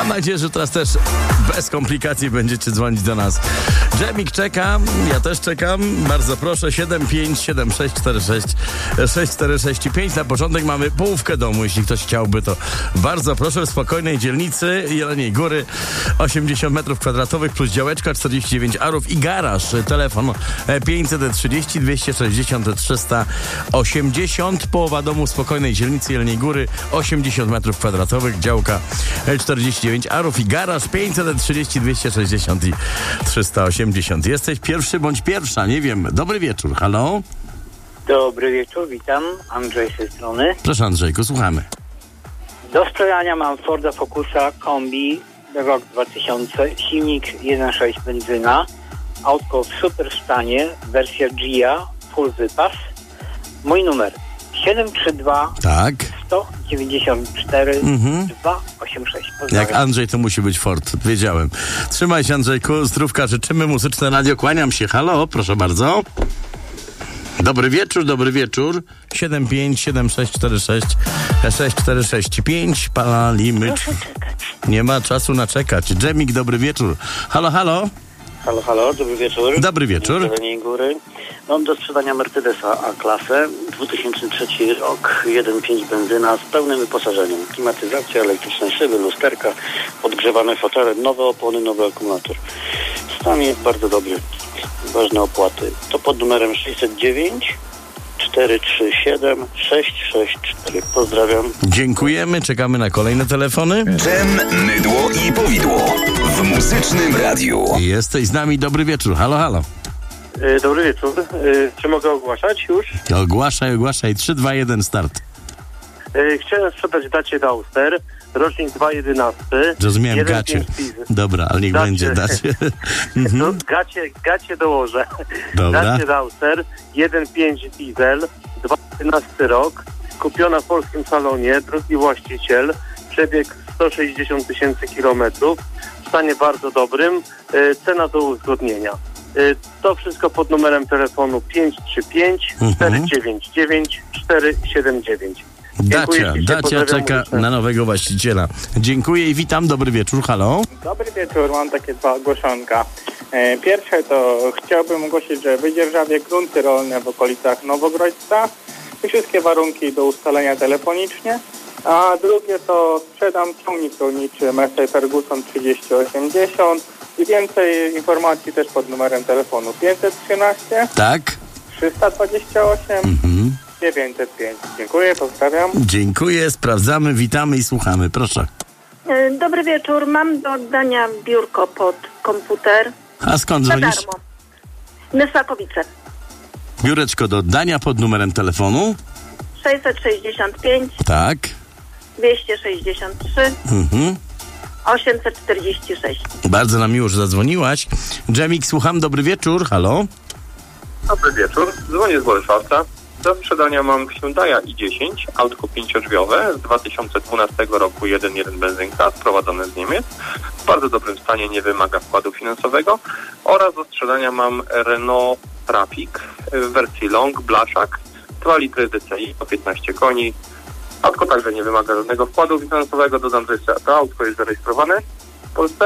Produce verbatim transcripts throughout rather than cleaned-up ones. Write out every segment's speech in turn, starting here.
Mam nadzieję, że teraz też bez komplikacji będziecie dzwonić do nas. Dżemik czeka, ja też czekam. Bardzo proszę, siedem pięć siedem sześć cztery sześć sześć cztery sześć pięć. Na początek mamy połówkę domu, jeśli ktoś chciałby, to bardzo proszę. W spokojnej dzielnicy Jeleniej Góry, osiemdziesiąt metrów kwadratowych plus działeczka, czterdzieści dziewięć arów i garaż. Telefon pięćset trzydzieści dwieście sześćdziesiąt trzysta osiemdziesiąt. Połowa domu w spokojnej dzielnicy Jeleniej Góry, osiemdziesiąt metrów kwadratowych, działka czterdzieści dziewięć arów i garaż pięćset trzydzieści dwieście sześćdziesiąt i trzysta osiemdziesiąt. Jesteś pierwszy bądź pierwsza, nie wiem. Dobry wieczór, halo? Dobry wieczór, witam. Andrzej z tej strony. Proszę Andrzejku, słuchamy. Do sprzedania mam Forda Focusa Kombi, rok dwa tysiące, silnik jeden przecinek sześć benzyna, autko w super stanie, wersja G I A, full wypas. Mój numer siedem trzy dwa Tak. sto dziewięćdziesiąt cztery Mhm. dwa osiem sześć. Jak Andrzej, to musi być Ford, wiedziałem. Trzymaj się, Andrzejku, zdrówka, życzymy. Muzyczne radio, kłaniam się. Halo, proszę bardzo. Dobry wieczór, dobry wieczór. siedem pięć siedem sześć cztery sześć sześć cztery sześć pięć. Palimy. Proszę czekać. Nie ma czasu na czekać. Dżemik, dobry wieczór. Halo, halo. Halo, halo, dobry wieczór. Dobry wieczór. Z Jeleniej Góry. Mam do sprzedania Mercedesa A-klasę, dwa tysiące trzeci rok, jeden przecinek pięć benzyna z pełnym wyposażeniem. Klimatyzacja, elektryczne szyby, lusterka, podgrzewane fotele, nowe opony, nowy akumulator. Stan jest bardzo dobry. Ważne opłaty. To pod numerem sześćset dziewięć cztery trzy siedem sześć sześć cztery. Pozdrawiam. Dziękujemy, czekamy na kolejne telefony. Dżem, mydło i powidło w Muzycznym Radiu. Jesteś z nami, dobry wieczór. Halo, halo. Yy, dobry wieczór. Yy, czy mogę ogłaszać już? Ogłaszaj, ogłaszaj. trzy, dwa, jeden, start. Yy, chciałem sprzedać Dacie Duster, rocznik dwa tysiące jedenasty. Zrozumiałem, gacie. Dobra, ale niech Dacie. będzie dacie. No, gacie, gacie dołożę. Dobra. Dacie Duster, jeden przecinek pięć diesel, dwa tysiące jedenasty rok, kupiona w polskim salonie, drugi właściciel, przebieg sto sześćdziesiąt tysięcy kilometrów, w stanie bardzo dobrym, yy, cena do uzgodnienia. Yy, to wszystko pod numerem telefonu pięć trzy pięć cztery dziewięć dziewięć cztery siedem dziewięć. Dacia, Dacia czeka na nowego właściciela. Dziękuję i witam, dobry wieczór, halo. Dobry wieczór, mam takie dwa ogłoszonka. E, pierwsze to chciałbym ogłosić, że wydzierżawię grunty rolne w okolicach Nowogrodzca i wszystkie warunki do ustalenia telefonicznie. A drugie to sprzedam ciągnik rolniczy Massey Ferguson trzydzieści osiemdziesiąt i więcej informacji też pod numerem telefonu pięćset trzynaście Tak. trzysta dwadzieścia osiem Mhm. dziewięćset pięć. Dziękuję, pozdrawiam. Dziękuję, sprawdzamy, witamy i słuchamy, proszę. Dobry wieczór, mam do oddania biurko pod komputer. A skąd Za dzwonisz? darmo. Mysłakowice. Biureczko do oddania pod numerem telefonu? sześćset sześćdziesiąt pięć Tak. dwieście sześćdziesiąt trzy Mhm. osiemset czterdzieści sześć. Bardzo nam miło, że zadzwoniłaś. Dżemik, słucham, dobry wieczór, halo. Dobry wieczór, dzwonię z Bolesławca. Do sprzedania mam Hyundai'a i dziesięć, autko pięciodrzwiowe z dwa tysiące dwunastego roku, jeden przecinek jeden benzynka, sprowadzone z Niemiec. W bardzo dobrym stanie, nie wymaga wkładu finansowego. Oraz do sprzedania mam Renault Trafic w wersji Long, blaszak, dwa litry D C I, o piętnaście koni. Autko także nie wymaga żadnego wkładu finansowego. Dodam, że to autko jest zarejestrowane w Polsce.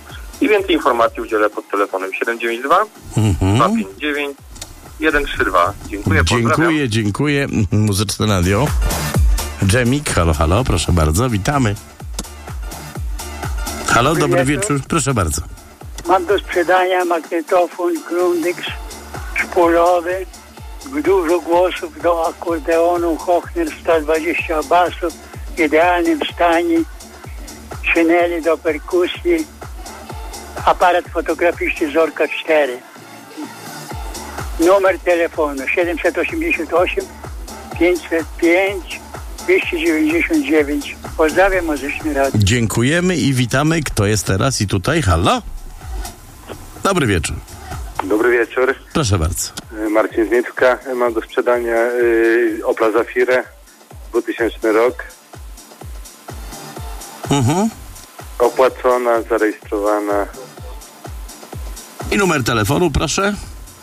I więcej informacji udzielę pod telefonem siedem dziewięć dwa dwa pięć dziewięć jeden trzy dwa. Dziękuję, pozdrawiam. Dziękuję, dziękuję. Muzyczne radio. Dżemik, halo, halo, proszę bardzo, witamy. Halo, dobry, dobry wieczór. wieczór, proszę bardzo. Mam do sprzedania magnetofon Grundig szpulowy, dużo głosów do akordeonu, Hochner sto dwadzieścia basów, w idealnym stanie, szyneli do perkusji, aparat fotograficzny Zorka cztery. Numer telefonu siedemset osiemdziesiąt osiem pięćset pięć dwieście dziewięćdziesiąt dziewięć. Pozdrawiam, Muzyczny Radio. Dziękujemy i witamy. Kto jest teraz i tutaj? Halo? Dobry wieczór. Dobry wieczór. Proszę bardzo. Marcin z Miecka. Mam do sprzedania yy, Opla Zafirę, dwutysięczny rok. Mhm. Opłacona, zarejestrowana. I numer telefonu, proszę.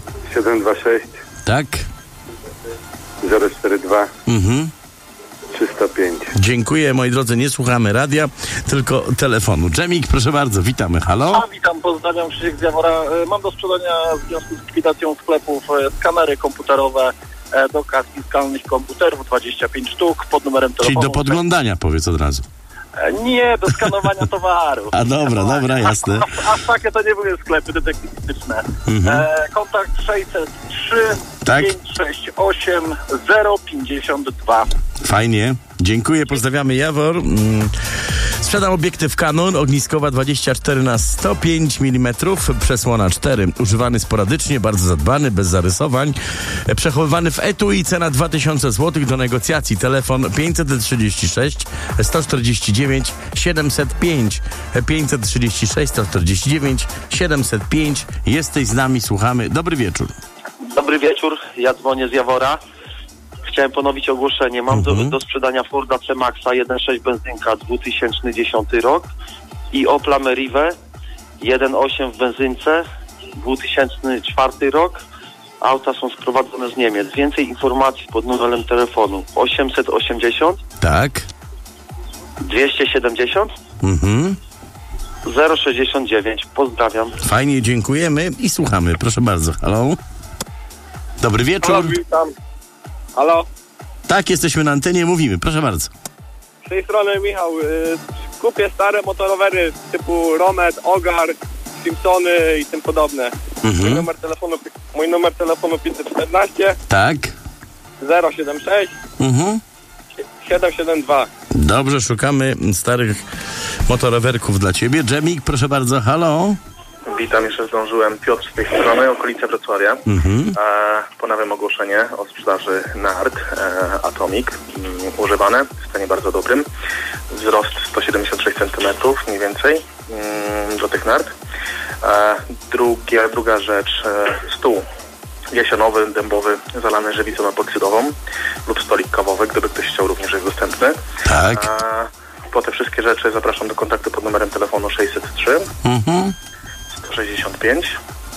siedem dwa sześć Tak. zero cztery dwa Mhm. trzysta sto pięć. Dziękuję, moi drodzy, nie słuchamy radia, tylko telefonu. Dżemik, proszę bardzo, witamy, halo. A, witam, pozdrawiam, Krzysiek z Jawora. E, Mam do sprzedania w związku z likwidacją sklepów e, skanery komputerowe e, do kask fiskalnych komputerów, dwadzieścia pięć sztuk, pod numerem telefonu. Czyli do podglądania, powiedz od razu. E, Nie, do skanowania towaru. A dobra, dobra, jasne. Aż, aż takie to nie były sklepy detektywistyczne. Mhm. E, kontakt sześćset trzy Tak. pięćset sześćdziesiąt osiem zero pięćdziesiąt dwa. Fajnie. Dziękuję, pozdrawiamy Jawor. Mm. Sprzedam obiektyw Canon, ogniskowa dwadzieścia cztery na sto pięć milimetrów, przesłona cztery. Używany sporadycznie, bardzo zadbany, bez zarysowań. Przechowywany w etui, cena dwa tysiące złotych, do negocjacji. Telefon pięćset trzydzieści sześć sto czterdzieści dziewięć siedemset pięć. pięćset trzydzieści sześć sto czterdzieści dziewięć siedemset pięć. Jesteś z nami, słuchamy. Dobry wieczór. Dobry wieczór, ja dzwonię z Jawora. Chciałem ponowić ogłoszenie. Mam Mhm. do, do sprzedania Forda C-Maxa jeden przecinek sześć benzynka dwa tysiące dziesiąty rok i Opla Merive jeden przecinek osiem w benzynce dwa tysiące czwarty rok. Auta są sprowadzone z Niemiec. Więcej informacji pod numerem telefonu osiemset osiemdziesiąt Tak. dwieście siedemdziesiąt Mhm. zero sześćdziesiąt dziewięć. Pozdrawiam. Fajnie, dziękujemy i słuchamy. Proszę bardzo. Halo. Dobry wieczór. Halo, witam. Halo, Tak, jesteśmy na antenie, mówimy. Proszę bardzo. z tej strony Michał. Y, kupię stare motorowery typu Romet, Ogar, Simpsony i tym podobne. Mhm. Mój numer telefonu, mój numer telefonu pięćset czternaście Tak. zero siedem sześć Mhm. siedem siedem dwa. Dobrze, szukamy starych motorowerków dla ciebie. Dżemik, proszę bardzo. Halo. Witam, jeszcze zdążyłem. Piotr z tej strony, okolice Wrocławia. Mhm. E, ponawiam ogłoszenie o sprzedaży nart e, Atomic mm, używane w stanie bardzo dobrym. Wzrost sto siedemdziesiąt sześć centymetrów mniej więcej mm, do tych nart. E, drugie, druga rzecz, e, stół jesionowy, dębowy, zalany żywicą epoksydową lub stolik kawowy, gdyby ktoś chciał, również jest dostępny. Tak. E, po te wszystkie rzeczy zapraszam do kontaktu pod numerem telefonu sześćset trzy Mhm. sto sześćdziesiąt pięć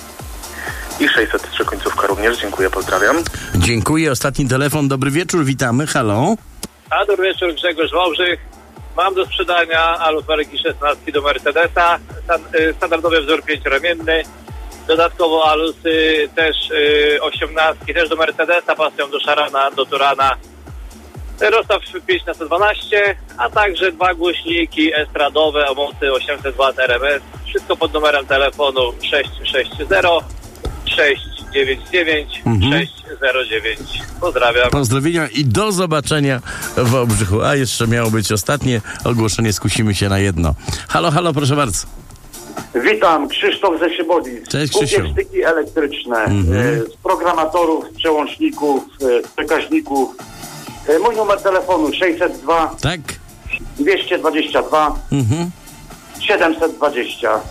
i sześćset trzy końcówka również. Dziękuję, pozdrawiam. Dziękuję. Ostatni telefon. Dobry wieczór, witamy. Halo. A dobry wieczór, Grzegorz Wałbrzych. Mam do sprzedania aluferki szesnastki do Mercedesa, stan, y, standardowy wzór pięcioramienny, dodatkowo alusy też y, osiemnastki, też do Mercedesa, pasują do Szarana, do Turana. Rozstaw pięć na sto dwanaście, a także dwa głośniki estradowe o mocy osiemset watów R M S. Wszystko pod numerem telefonu sześć sześć zero sześć dziewięć dziewięć sześć zero dziewięć. Pozdrawiam. Pozdrowienia i do zobaczenia w Wałbrzychu. A jeszcze miało być ostatnie ogłoszenie, skusimy się na jedno. Halo, halo, proszę bardzo. Witam, Krzysztof ze Szybodzic. Cześć, Kupię Krzysiu. sztyki elektryczne Mhm. e, z programatorów, z przełączników, e, z przekaźników. E, mój numer telefonu sześćset dwa Tak. dwieście dwadzieścia dwa Mhm. siedemset dwadzieścia.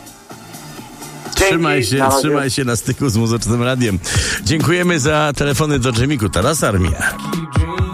Trzymaj Dzięki, się, na razie. trzymaj się na styku z Muzycznym Radiem. Dziękujemy za telefony do Dżemiku. Teraz Armia.